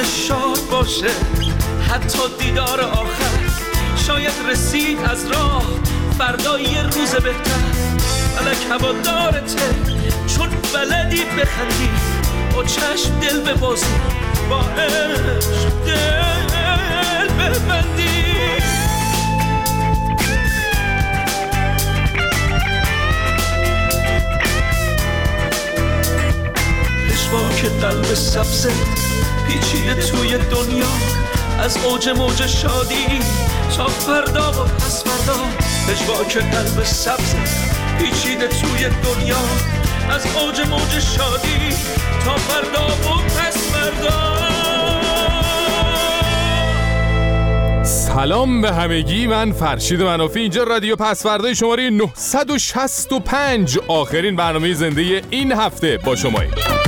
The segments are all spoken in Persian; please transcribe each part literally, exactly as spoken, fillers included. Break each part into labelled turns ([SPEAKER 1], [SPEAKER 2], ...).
[SPEAKER 1] شاد باشه، حتی دیدار آخر شاید رسید از راه فردا یه روز بهتر. فلک هوادارته چون بلدی بخندی، با چشم دل ببازی، با عشق دل ببندی. پشواک قلب سبزه پیچیده توی دنیا، از اوج موج شادی تا فردا و پس فردا. پشواک قلب سبزه پیچیده توی دنیا، از اوج موج شادی تا فردا و پس فردا.
[SPEAKER 2] سلام به همگی، من فرشید منافی، اینجا رادیو پس فردای شماره نهصد و شصت و پنج، آخرین برنامه زنده این هفته با شماییم.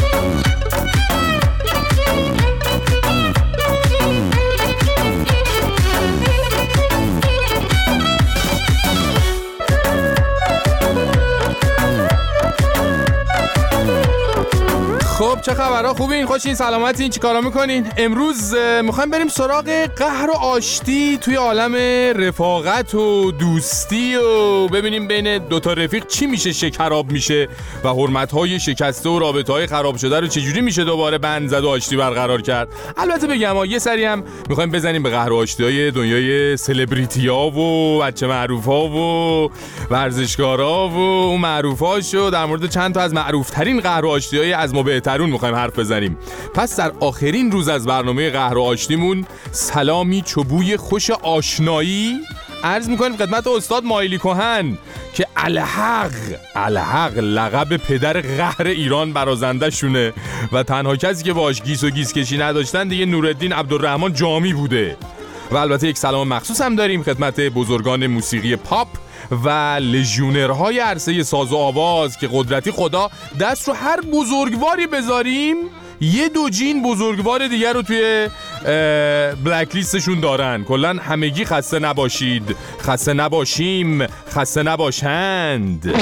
[SPEAKER 2] خب چه خبرها؟ خوبین؟ خوشین؟ سلامتین؟ چی کارا میکنین؟ امروز میخوایم بریم سراغ قهر و آشتی توی عالم رفاقت و دوستی و ببینیم بین دوتا رفیق چی میشه شکراب میشه و حرمتهای شکسته و رابطهای خراب شده رو چجوری میشه دوباره بند زد و آشتی برقرار کرد. البته بگم ها یه سری هم میخوایم بزنیم به قهر و آشتیهای دنیای سلبریتی ها و بچه معروف ها و ورزشکارا و اون معروفاش و در مورد چند تا از معروف ترین قهر و آشتیهای از ما ترون میخوایم حرف بزنیم. پس در آخرین روز از برنامه قهر و آشتیمون سلامی چوبوی خوش آشنایی عرض میکنیم خدمت استاد مایلی کهن که الحق الحق لقب پدر قهر ایران برازنده شونه و تنها کسی که باش گیس و گیس کشی نداشتن دیگه نورالدین عبدالرحمن جامی بوده. و البته یک سلام مخصوص هم داریم خدمت بزرگان موسیقی پاپ و لژیونرهای عرصه ساز و آواز که قدرتی خدا دست رو هر بزرگواری بذاریم یه دو جین بزرگوار دیگر رو توی بلک لیستشون دارن. کلن همگی خسته نباشید، خسته نباشیم، خسته نباشند.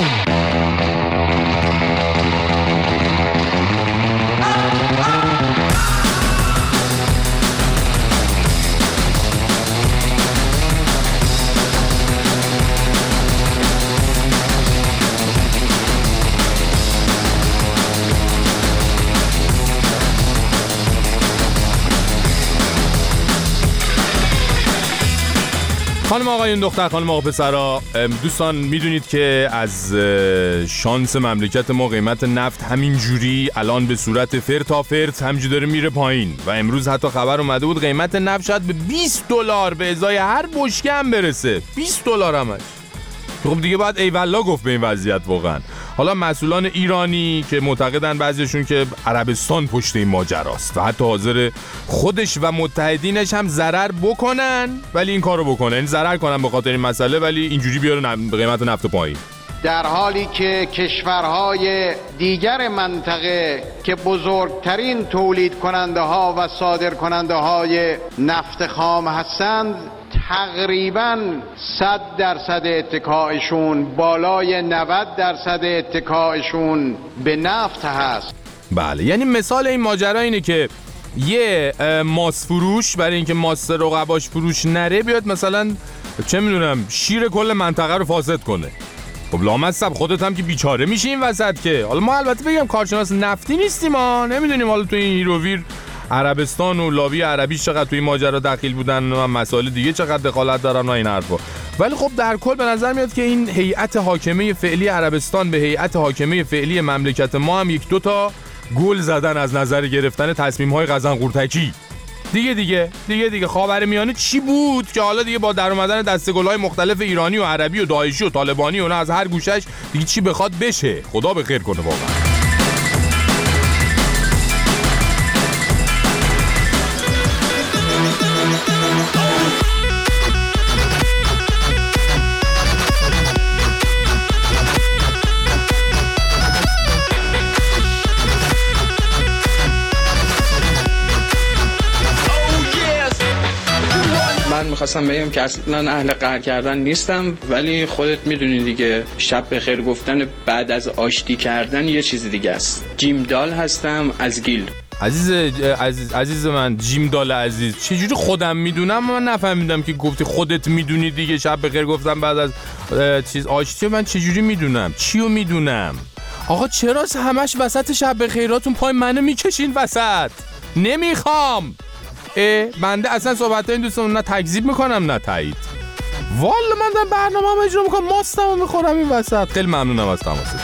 [SPEAKER 2] خانم آقایون، دختر خانم آقا پسرا، دوستان میدونید که از شانس مملکت ما قیمت نفت همین جوری الان به صورت فرتا فرت همینجوری داره میره پایین و امروز حتی خبر اومده بود قیمت نفت شاید به بیست دلار به ازای هر بشکه هم برسه. بیست دلار همش. خب دیگه باید ای والله گفت به این وضعیت واقعا. حالا مسئولان ایرانی که معتقدن بعضیشون که عربستان پشت این ماجراست و حتی حاضر خودش و متحدینش هم ضرر بکنن ولی این کارو بکنن، یعنی ضرر کنن به خاطر این مسئله ولی اینجوری بیارن قیمت نفت پایین،
[SPEAKER 3] در حالی که کشورهای دیگر منطقه که بزرگترین تولید کننده ها و صادر کننده های نفت خام هستند تقریباً صد درصد اتکایشون بالای نود درصد اتکایشون به نفت هست.
[SPEAKER 2] بله، یعنی مثال این ماجرا اینه که یه ماس فروش برای اینکه ماس رقباش فروش نره بیاد مثلا چه میدونم شیر کل منطقه رو فاسد کنه. خب لامصب خودت هم که بیچاره میشی این وسط که. حالا ما البته بگم کارشناس نفتی نیستیم، ما نمیدونیم حالا تو این هیروویر عربستان و لابی عربیش چقدر توی ماجرا دخیل بودن و مسائل دیگه چقدر دخالت دارن و این حرفا، ولی خب در کل به نظر میاد که این هیئت حاکمه فعلی عربستان به هیئت حاکمه فعلی مملکت ما هم یک دو تا گل زدن از نظر گرفتن تصمیم‌های قزنقورتکی. دیگه دیگه دیگه دیگه خاورمیانه چی بود که حالا دیگه با در اومدن دسته‌گل‌های مختلف ایرانی و عربی و داعشی و طالبانی و نه از هر گوشش دیگه چی بخواد بشه. خدا به خیر کنه واقعا.
[SPEAKER 4] میخواستم بگم که اصلا اهل قهر کردن نیستم، ولی خودت میدونی دیگه شب بخیر گفتن بعد از آشتی کردن یه چیز دیگه است. جیم دال هستم از گیل.
[SPEAKER 2] عزیز عزیز عزیز من جیمدال عزیز، چجوری خودم میدونم؟ من نفهمیدم که گفتی خودت میدونی دیگه. شب بخیر گفتم بعد از چیز آشتی. من چجوری میدونم؟ چیو میدونم؟ آقا چرا همش وسط شب بخیراتون پای منو میکشین وسط؟ نمیخوام. اه بنده اصلا صحبت این دوستان نه تکذیب میکنم نه تایید. والا من دارم برنامه‌ام اجرا میکنم، ماستمو میخورم این وسط. خیلی ممنونم از تماستون.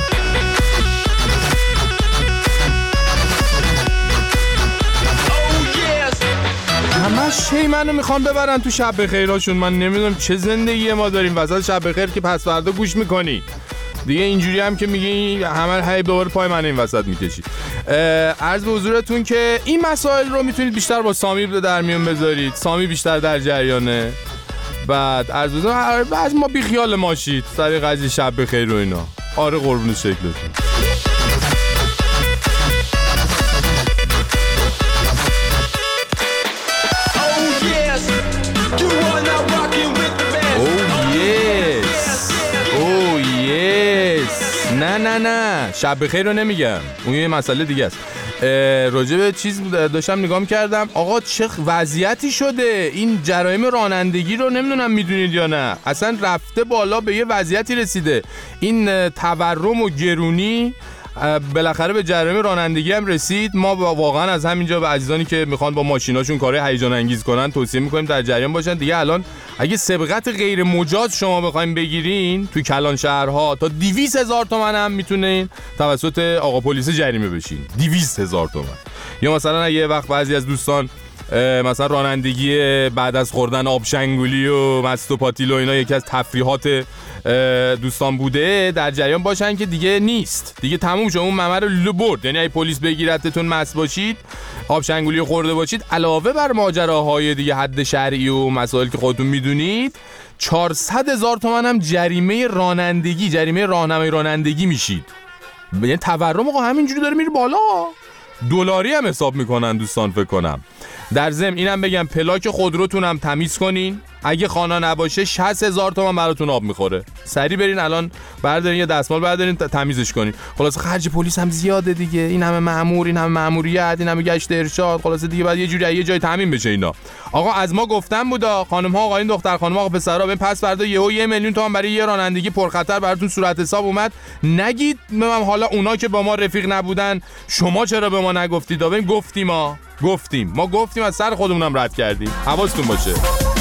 [SPEAKER 2] همش هی منو میخوان ببرن تو شب بخیراشون. من نمیدونم چه زندگی ما داریم وسط شب بخیر که پس فردا گوش میکنی دیگه. اینجوری هم که میگی همه هی دوباره پای من این وسط میکشی. عرض به حضورتون که این مسائل رو میتونید بیشتر با سامی در میون بذارید. سامی بیشتر در جریانه. بعد عرض به حضورتون بعد ما بی خیال ماشید سر قضیه شب بخیر و اینا. آره قربون شکلتون. نه نه نه شب بخیر رو نمیگم، اون یه مسئله دیگه است. راجع به چیز داشتم نگاه می‌کردم. آقا چه وضعیتی شده این جرایم رانندگی رو، نمیدونم میدونید یا نه، اصلا رفته بالا، به یه وضعیتی رسیده. این تورم و گرونی بالاخره به جرایم رانندگی هم رسید. ما واقعا از همینجا به عزیزانی که میخوان با ماشیناشون کارهای هیجان انگیز کنن توصیه میکنیم در جریان باشن دیگه. الان اگه سبقت غیر مجاز شما بخواید بگیرین تو کلان شهرها تا دویست هزار تومان هم میتونین توسط آقا پلیس جریمه بشین. دویست هزار تومان. یا مثلا اگه وقت بعضی از دوستان مثلا رانندگی بعد از خوردن آب شنگولی و مست و پاتیل و اینا یکی از تفریحات دوستان بوده، در جریان باشن که دیگه نیست، دیگه تموم شد. اون ممر رو لو برد. یعنی اگه پلیس بگیرتتون مست باشید، آب شنگولی خورده باشید، علاوه بر ماجراهای دیگه حد شرعی و مسائل که خودتون میدونید، چهارصد هزار تومان هم جریمه رانندگی، جریمه راهنمای رانندگی میشید. یعنی تورم آقا همینجوری داره میره بالا. دلاری هم حساب میکنن دوستان فکر کنم. در ضمن اینم بگم پلاک خودروتون هم تمیز کنین. اگه خانه نباشه شصت هزار تومان براتون آب میخوره. سری برین الان بردارین یه دستمال بردارین تمیزش کنین. خلاصه خرج پلیس هم زیاده دیگه. این همه مأمور، این همه مأموریت، این همه گشت ارشاد، خلاصه دیگه بعد یه جوری یه جای تامین بشه اینا. آقا از ما گفتم بودا خانم ها، آقایون، دختر خانم ها، آقا پسرا، ببین پس فردا یهو یه میلیون تومان برای یه رانندگی پرخطر براتون صورت حساب اومد. نگید من حالا اونا که با ما رفیق نبودن شما چرا به ما نگفتید؟ ببین گفتیم ما گفتیم ما گفتیم از سر خودمونم رد کردیم. حواستون باشه.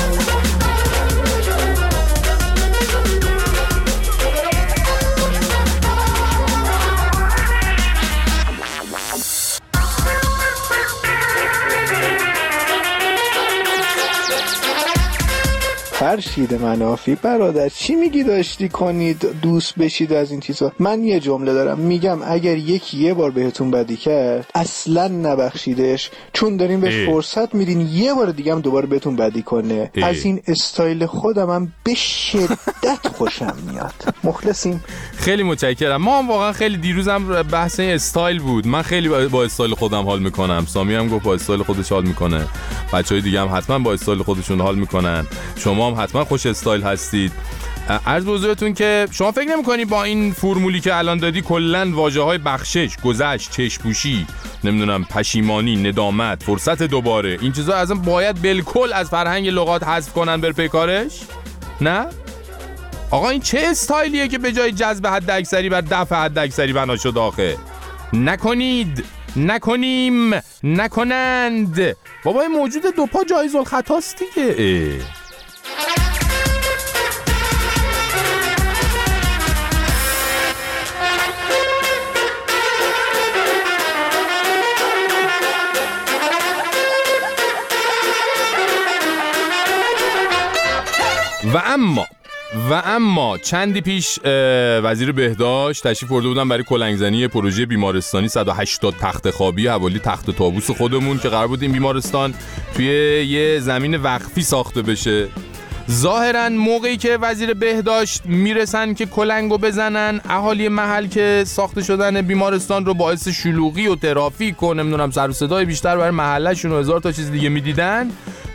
[SPEAKER 5] فرشید منافی برادر چی میگی داشتی کنید دوست بشید از این چیزا؟ من یه جمله دارم میگم اگر یکی یه بار بهتون بدی کرد اصلا نبخشیدش، چون دارین بهش فرصت میدین یه بار دیگه هم دوباره بهتون بدی کنه. ای. از این استایل خودم هم به شدت خوشم میاد. مخلصیم.
[SPEAKER 2] خیلی متشکرم. ما هم واقعا خیلی دیروز هم بحث استایل بود. من خیلی با استایل خودم حال میکنم. سامی هم گفت با استایل خودش حال میکنه. بچهای دیگه هم حتما با استایل خودشون حال میکنن. شما هم حتما خوش استایل هستید. عرض به حضورتون که شما فکر نمی‌کنی با این فرمولی که الان دادی کلاً واژه‌های بخشش، گذشت، چشم‌پوشی، نمیدونم پشیمانی، ندامت، فرصت دوباره، این چیزا اصلا باید بالکل از فرهنگ لغات حذف کنن بر پیکارش؟ نه؟ آقا این چه استایلیه که به جای جذب حد اکثری بر دفع حد اکثری بنا شد آخه؟ نکنید، نکنیم، نکنند. بابا این موجود دو پا جایز الخطاست دیگه. و اما و اما چندی پیش وزیر بهداشت تشریف برده بودن برای کلنگزنی پروژه بیمارستانی صد و هشتاد تخت خوابی حوالی تخت طاووس خودمون که قرار بود این بیمارستان توی یه زمین وقفی ساخته بشه. ظاهراً موقعی که وزیر بهداشت میرسن که کلنگو بزنن، اهالی محل که ساخته شدن بیمارستان رو باعث شلوغی و ترافیک و نمیدونم سر و صدای بیشتر برای محلشون و هزار تا چیز دیگه میدیدن،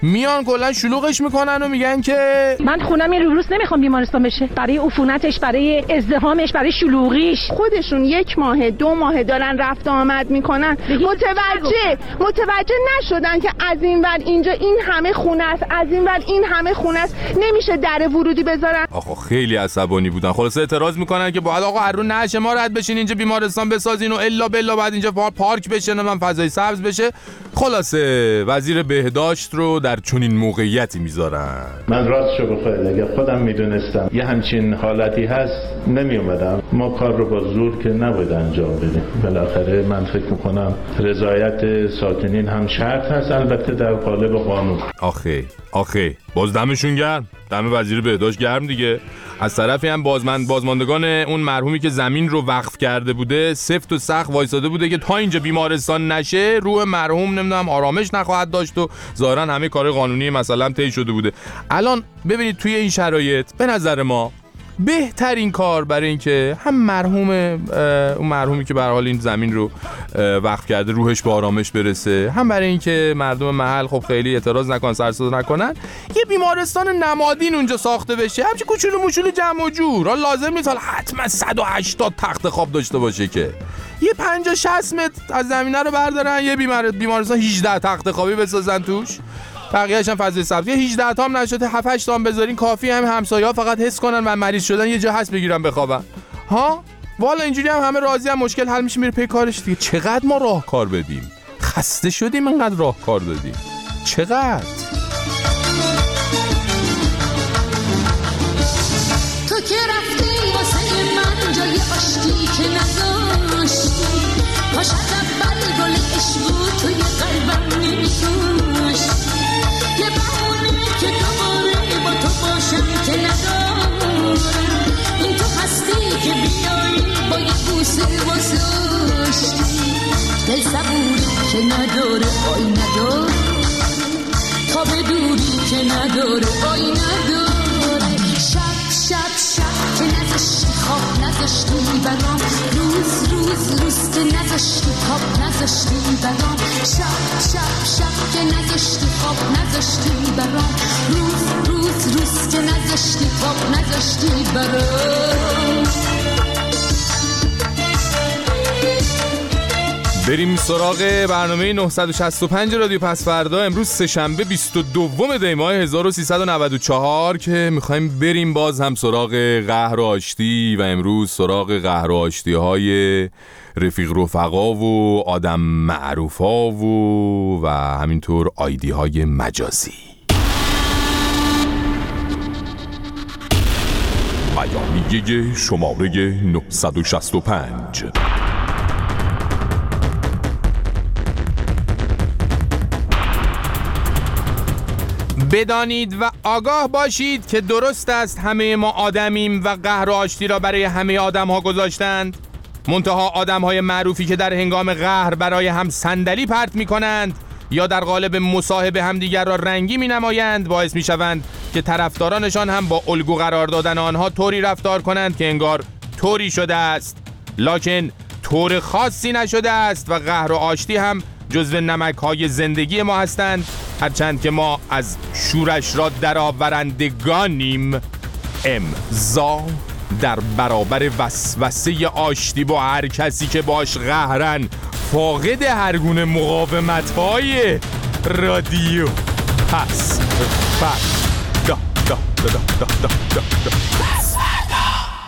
[SPEAKER 2] میان کلا شلوغش میکنن و میگن که
[SPEAKER 6] من خونم یه روز نمیخوام بیمارستان بشه، برای عفونتش، برای ازدحامش، برای شلوغیش.
[SPEAKER 7] خودشون یک ماه دو ماه دارن رفت آمد میکنن، متوجه متوجه نشدن که از این ور اینجا این همه خونه است، از این ور این همه خونه است، نمیشه در ورودی بذارن.
[SPEAKER 2] آخه خیلی عصبانی بودن. خلاصه اعتراض میکنن که باید آقا هرون نشه ما رد بشین اینجا بیمارستان بسازین و الا بلا بعد اینجا پارک بشه و من فضای سبز بشه. خلاصه وزیر بهداشت رو در چنین موقعیتی میذارن.
[SPEAKER 8] من راستشو بخواید اگه خودم میدونستم یه همچین حالتی هست نمی اومدم. ما کار رو با زور که نباید انجام بدیم. بالاخره من فکر میکنم رضایت ساکنین هم شرط هست، البته در قالب قانون.
[SPEAKER 2] آخه آخه باز دمشون گرم، دم وزیر بهداشت گرم دیگه. از طرفی هم بازمند بازماندگان اون مرحومی که زمین رو وقف کرده بوده سفت و سخت وایساده بوده که تا اینجا بیمارستان نشه روح مرحوم نمیدونم آرامش نخواهد داشت و ظاهرا همه کار قانونی مثلا طی شده بوده. الان ببینید توی این شرایط به نظر ما بهترین کار برای این که هم مرحوم اون مرحومی که به هر حال این زمین رو وقف کرده روحش به آرامش برسه، هم برای این که مردم محل خب خیلی اعتراض نکنن، سر صدا نکنن، یه بیمارستان نمادین اونجا ساخته بشه، همچین کوچولو موچولو جمع و جور. حالا لازم نیست حتما صد و هشتاد تخت خواب داشته باشه که یه پنجاه شصت متر از زمینه رو بردارن یه بیمار بیمارستان هجده تخت خوابی بسازن توش، بقیه‌اش هم فضای سبز. یه هجده تا هم نشده هفت هشت تا هم بذارین کافی، هم همسایه‌ها فقط حس کنن و مریض شدن یه جا هست بگیرن بخوابن. ها والا اینجوری هم همه راضی، هم مشکل حل میشه، میره پی کارش دیگه. چقدر ما راهکار بدیم، خسته شدیم اینقدر راهکار دادیم. چقدر
[SPEAKER 9] تو که رفتی واسه من جای آشتی که نداشتی، پاش اول گل عشق توی قلبم نمی‌کشت، یه بهونه که دوباره با تو باشم که ندارم، این تو هستی که بیایی با یه بوسه واساشتی، دل صبوری که نداره آی نداره، تا به دوری که نداره آی نداره، شب شب شب که نذاشتی خواب نذاشتی برام، روز روز روز که نذاشتی خواب نذاشتی برام، شب شب شب که نذاشتی خواب نذاشتی برام، روز روز روز که نذاشتی خواب نذاشتی برام.
[SPEAKER 2] بریم سراغ برنامه نهصد و شصت و پنج رادیو پس فردا. امروز سه‌شنبه بیست و دوم دی ماه هزار و سیصد و نود و چهار که میخوایم بریم باز هم سراغ قهر و آشتی، و امروز سراغ قهر و آشتی های رفیق رفقا و آدم معروفا و و همینطور آیدی های مجازی. بیانیه شماره نهصد و شصت و پنج. بدانید و آگاه باشید که درست است همه ما آدمیم و قهر و آشتی را برای همه آدم ها گذاشتند، منتها آدم های معروفی که در هنگام قهر برای هم صندلی پرت می کنند یا در قالب مصاحبه همدیگر را رنگی می نمایند باعث می شوند که طرفدارانشان هم با الگو قرار دادن آنها طوری رفتار کنند که انگار طوری شده است، لکن طور خاصی نشده است و قهر و آشتی هم جزو نمک های زندگی ما هستند، هرچند که ما از شورش را درآورندگانیم. امضا در برابر وسوسه آشتی با هر کسی که باش قهرن، فاقد هر گونه مقاومت‌های رادیو پس فردا. دا دا دا دا دا دا دا. پس فردا.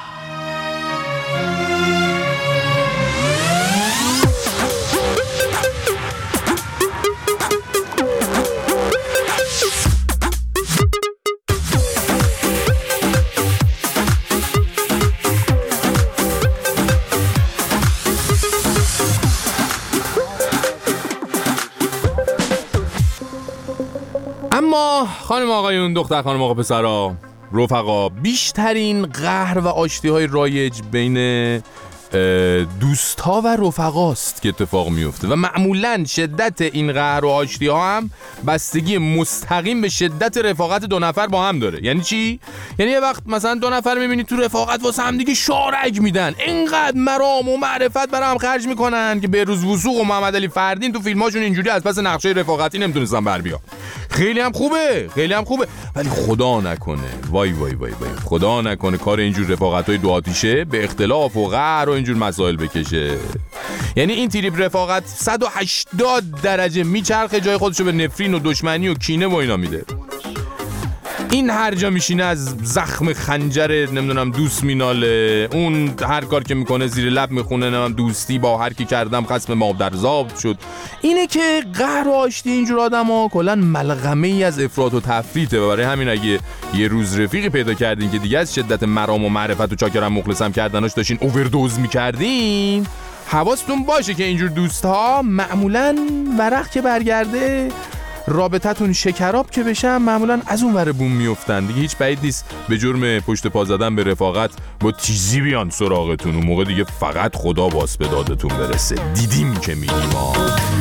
[SPEAKER 2] اما خانم آقایون، دختر خانم آقا پسرا، رفقا، بیشترین قهر و آشتی های رایج بین دوستا و رفقاست که اتفاق میفته و معمولاً شدت این قهر و آشتی ها هم بستگی مستقیم به شدت رفاقت دو نفر با هم داره. یعنی چی؟ یعنی یه وقت مثلا دو نفر میبینی تو رفاقت واسه هم دیگه شارک میدن، اینقدر مرام و معرفت برای هم خرج میکنن که بهروز وثوق و محمد علی فردین تو فیلماشون اینجوری از پس نقشه رفاقتی نمیتونستن بر بیان. خیلی هم خوبه، خیلی هم خوبه، ولی خدا نکنه، وای وای وای وای خدا نکنه کار اینجور رفاقت‌های دو آتیشه به اختلاف و قهر و اینجور مسائل بکشه. یعنی این تریپ رفاقت صد و هشتاد درجه میچرخه، جای خودشو به نفرین و دشمنی و کینه و اینا میده. این هر جا میشینه از زخم خنجر نمیدونم دوست میناله، اون هر کار که میکنه زیر لب میخونه نمیدونم دوستی با هر کی کردم خصم مادرزاد شد. اینه که قهر و آشتی اینجور آدما کلا ملغمه ای از افراط و تفریطه و برای همین اگه یه روز رفیقی پیدا کردین که دیگه از شدت مرام و معرفت و چاکرم مخلصم کردناش داشتین اووردوز میکردین، حواستون باشه که اینجور دوستها معمولاً ورق که برگرده رابطتون شکراب که بشن معمولا از اون ور بوم میافتن دیگه. هیچ بعید نیست به جرم پشت پا زدن به رفاقت با تیزی بیان سراغتون، اون موقع دیگه فقط خدا باس به دادتون برسه. دیدیم که میگیم ها.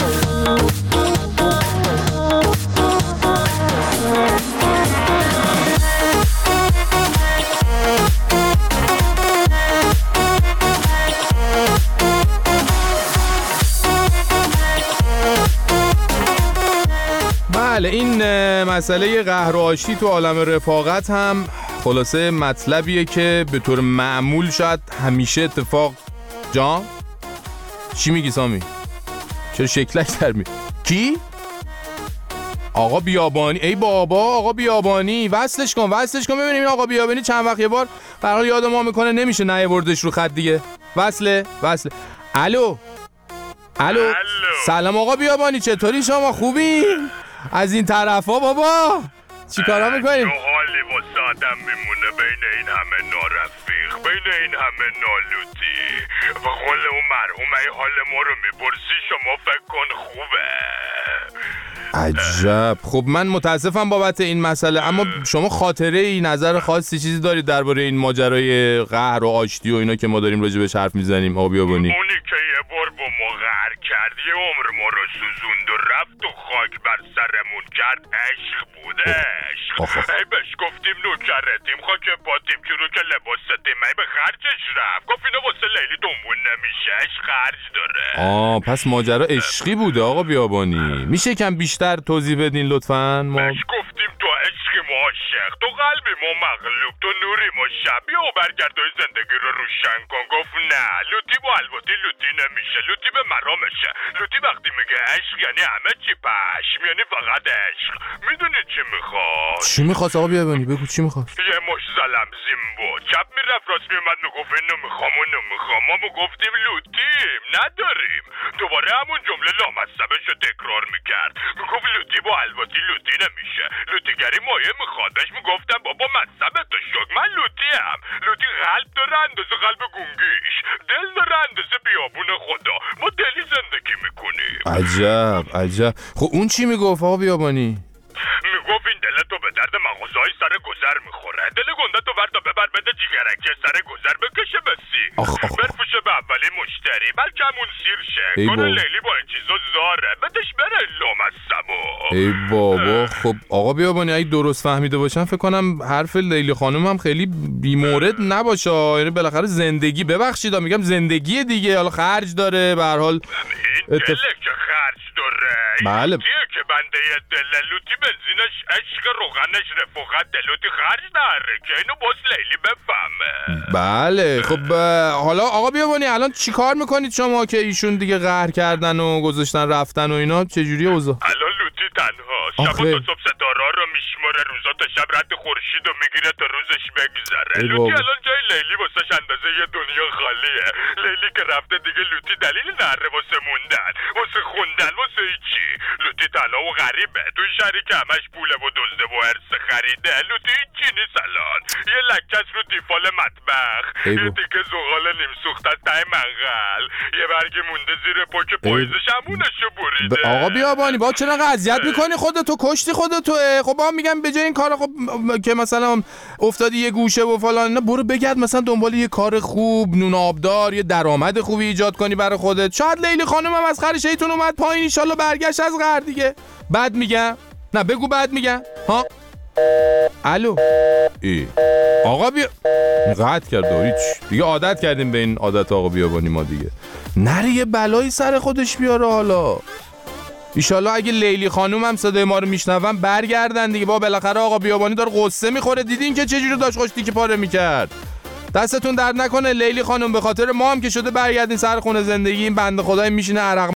[SPEAKER 2] بله، این مسئله قهر و آشتی تو عالم رفاقت هم خلاصه مطلبیه که به طور معمول شاید همیشه اتفاق. جان چی میگی سامی؟ چرا شکلک در می؟ کی؟ آقا بیابانی. ای بابا آقا بیابانی، وصلش کن وصلش کن ببینیم این آقا بیابانی چند وقت یه بار برای یاد ما میکنه نمیشه نیاوردش رو خط دیگه. وصله وصله. الو الو سلام آقا بیابانی، چطوری شما؟ خوبی؟ از این طرفا بابا چی کارا میکنیم؟
[SPEAKER 10] چه حالی واسه آدم میمونه بین این همه نارفیق، بین این همه نالوتی و قول اون مرحوم ای حال ما رو میپرسی شما فکر کن خوبه.
[SPEAKER 2] عجب. خب من متاسفم بابت این مسئله، اما شما خاطره ای نظر خاصی چیزی دارید درباره این ماجرای قهر و آشتی و اینا که ما داریم راجع بهش حرف میزنیم آقا بیابانی؟
[SPEAKER 10] اونی که یه بار با ما قهر کرد یه عمر ما رو سوزوند و رفت و خاک بر سرمون کرد عشق بوده. عشق ای بهش گفتیم نوکرتیم خاک پاتیم که رو که لباستیم ای به خرجش رفت گفت اینو واسه لیلی دنبون نمیشه عشق خرج داره.
[SPEAKER 2] آه پس ماجرا عشقی بوده آقا بیابانی. میشه کم بیشتر توضیح بدین لطفاً؟ ما
[SPEAKER 10] بهش گفتیم تو عشقی ما عاشق، تو قلبی ما مغلوب، تو نوری ما شب، بیا و برگردای زندگی رو روشن کن. گفت نه لوتی با الواتی لوتی نمیشه، لوتی به مرامشه. لوتی وقتی میگه عشق یعنی همه چی پشم، یعنی فقط عشق. میدونی چی میخواد؟
[SPEAKER 2] چی میخواد آقا بیابانی؟ بگو چی میخواد؟
[SPEAKER 10] یه مش زلم زیمبو چپ میرفت راست میومد میگفت اینو میخوام اونو میخوام. ما میگفتیم لوتیم نداریم، دوباره همون جمله لامصبش رو تکرار میکرد. میگفت لوتی با الواتی لوتی نمیشه، لوتیگری مایه میخواد. بهش میگفتم بابا مصبه تو شک من لوتی هم. لوتی قلب داره اندازه قلب گونگیش، دل داره اندازه بیابون خدا. ما دلی زندگی میکنیم.
[SPEAKER 2] عجب عجب. خب اون چی میگفت آقا بیابانی؟
[SPEAKER 10] میگفت این دلتو به درد مغازهای سر گذر میخوره، دل گندتو وردا ببر بده جیگرکی سر گذر بکشه بسی برفوشه به اولی مشتری بلکه همون سیر شه. کار لیلی با این چیزا زاره بدش بره لامصبو.
[SPEAKER 2] ای بابا. خب آقا بیابانی اگه درست فهمیده باشم فکر کنم حرف لیلی خانم هم خیلی بیمورد نباشه، یعنی بالاخره زندگی، ببخشید میگم زندگی دیگه، حالا خرج داره به هر حال.
[SPEAKER 10] این دله که خرج داره،
[SPEAKER 2] بله
[SPEAKER 10] که بنده دل لوتی بنزینش عشق روغنش رفاقت دلوتی خرج داره که اینو باز لیلی بفهمه.
[SPEAKER 2] بله خب حالا آقا بیابانی الان چی کار میکنید شما که ایشون دیگه قهر کردن و گذاشتن رفتن و اینا؟ چجوری اوضاع؟
[SPEAKER 10] الان لوتی تنها شب و تا صبح ستاره رو میشماره، روزا تا شب رد خورشید رو میگیره تا روزش بگذره. لوتی الان جای لیلی واسش اندازه یه دنیا خالیه. لیلی که رفته دیگه لوتی دلیل نره واسه موندن، واسه خوندن، واسه هیچی. لوتی تنها و غریبه توی شهری که همش پوله و دزده و ارث خریده. لوتی هیچی نیست الان، یه لکش رو دیفال مطبخ، یه تیکه زغال نیم سوخته ته منقل، یه برگ مونده زیر پاک پاییزش همونشو بریده.
[SPEAKER 2] آقا بیابانی با چرا اذیت میکنی خودتو؟ کشتی خودتو. خب با میگم به جای این کارا خب که مثلا افتادی یه گوشه و فلان اینا، برو بگرد مثلا دنبال یه کار خوب نون آبدار، یه درآمد خوبی ایجاد کنی برای خودت. شاید لیلی خانم هم از خرش ایتون اومد پایین، ان شاءالله برگشت از قهر دیگه. بعد میگم نه بگو بعد میگم ها. الو ای آقا بیا قطع کرد هیچ دیگه، عادت کردیم به این عادت آقا بیابانی ما دیگه. نره یه بلایی سر خودش بیاره حالا. ایشالله اگه لیلی خانوم هم صدای ما رو میشنون برگردن دیگه. با بالاخره آقا بیابانی داره قصه میخوره، دیدین که چجوری داشت خوش تیکه پاره میکرد. دستتون درد نکنه لیلی خانوم، به خاطر ما هم که شده برگردین سر خونه زندگی. این بنده خدای میشینه عرق